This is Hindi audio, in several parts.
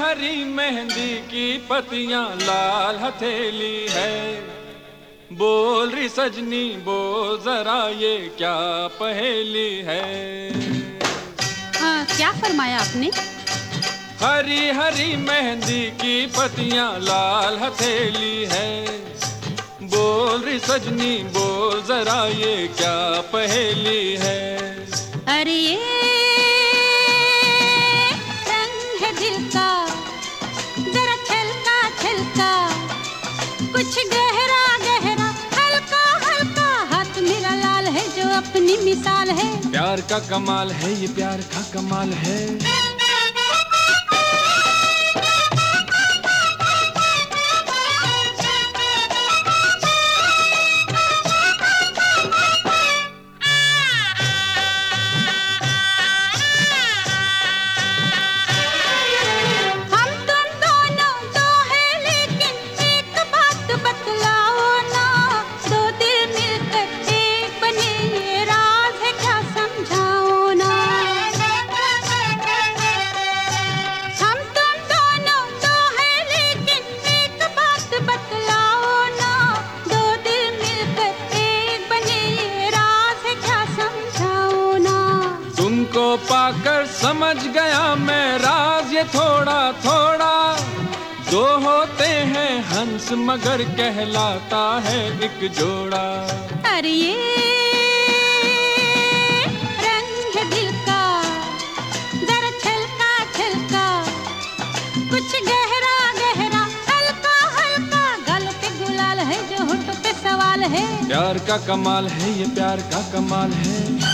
हरी मेहंदी की पत्तियां लाल हथेली है। बोल री सजनी बोल जरा ये क्या पहेली है। हाँ, क्या फरमाया आपने? हरी हरी मेहंदी की पत्तियां लाल हथेली है। बोल री सजनी बोल जरा ये क्या पहेली है। अरे ये रंग है दिल का, जरा छलका छलका, कुछ गहरा गहरा, हल्का हल्का, हाथ मेरा लाल है जो अपनी मिसाल है। प्यार का कमाल है ये प्यार का कमाल है। तुमको पाकर समझ गया मैं राज ये थोड़ा थोड़ा। दो होते हैं हंस मगर कहलाता है एक जोड़ा। अरे ये रंग है दिल का, जरा छलका छलका, कुछ गहरा गहरा, हल्का हल्का, गालों पे गुलाल है जो होठों पे सवाल है। प्यार का कमाल है ये प्यार का कमाल है।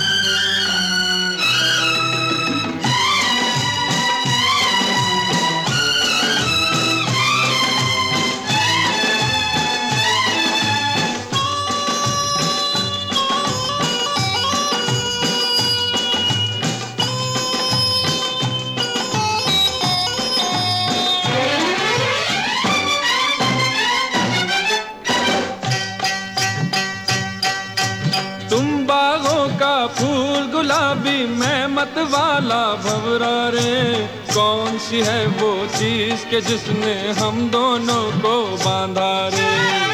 फूल गुलाबी मैं मत वाला भंवरा रे। कौन सी है वो चीज के जिसने हम दोनों को बांधा रे।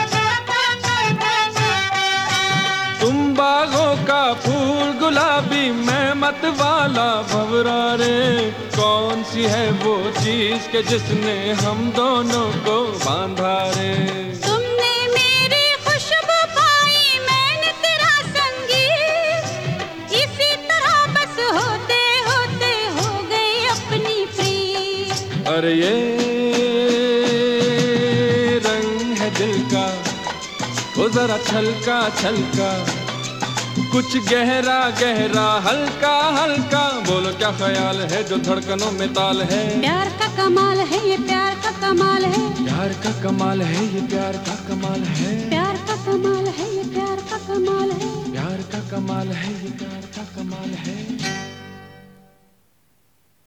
तुम बागों का फूल गुलाबी मैं मत वाला भंवरा रे। कौन सी है वो चीज के जिसने हम दोनों को बांधा रे। अरे ये रंग है दिल का, वो जरा छलका छलका, कुछ गहरा गहरा, हल्का हल्का। बोलो क्या ख्याल है जो धड़कनों में ताल है। प्यार का कमाल है ये प्यार का कमाल है। प्यार का कमाल है ये प्यार का कमाल है। प्यार का कमाल है ये प्यार का कमाल है। प्यार का कमाल है ये प्यार का कमाल है।